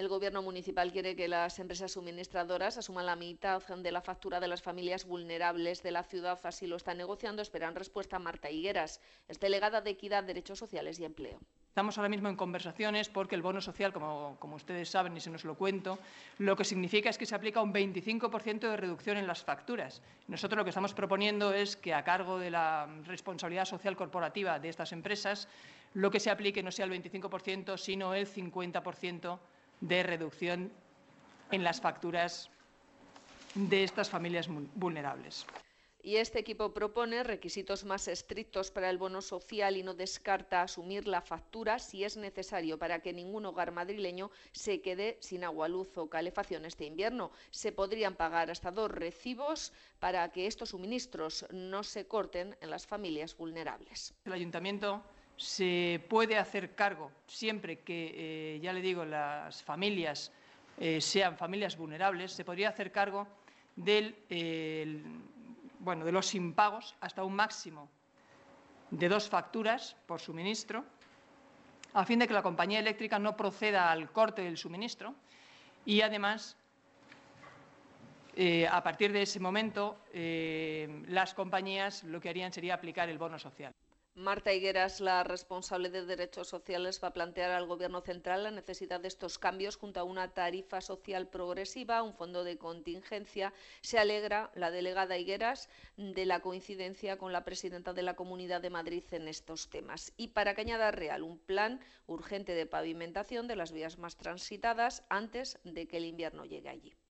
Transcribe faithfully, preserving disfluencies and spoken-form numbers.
El Gobierno municipal quiere que las empresas suministradoras asuman la mitad de la factura de las familias vulnerables de la ciudad. Así lo está negociando. Esperan respuesta Marta Higueras, es delegada de Equidad, Derechos Sociales y Empleo. Estamos ahora mismo en conversaciones porque el bono social, como, como ustedes saben y se nos lo cuento, lo que significa es que se aplica un veinticinco por ciento de reducción en las facturas. Nosotros lo que estamos proponiendo es que a cargo de la responsabilidad social corporativa de estas empresas, lo que se aplique no sea el veinticinco por ciento, sino el cincuenta por ciento de reducción en las facturas de estas familias vulnerables. Y este equipo propone requisitos más estrictos para el bono social y no descarta asumir la factura si es necesario para que ningún hogar madrileño se quede sin agua, luz o calefacción este invierno. Se podrían pagar hasta dos recibos para que estos suministros no se corten en las familias vulnerables. El ayuntamiento se puede hacer cargo siempre que, eh, ya le digo, las familias eh, sean familias vulnerables, se podría hacer cargo del eh, el, Bueno, de los impagos hasta un máximo de dos facturas por suministro, a fin de que la compañía eléctrica no proceda al corte del suministro y, además, eh, a partir de ese momento, eh, las compañías lo que harían sería aplicar el bono social. Marta Higueras, la responsable de Derechos Sociales, va a plantear al Gobierno central la necesidad de estos cambios junto a una tarifa social progresiva, un fondo de contingencia. Se alegra la delegada Higueras de la coincidencia con la presidenta de la Comunidad de Madrid en estos temas. Y para Cañada Real, un plan urgente de pavimentación de las vías más transitadas antes de que el invierno llegue allí.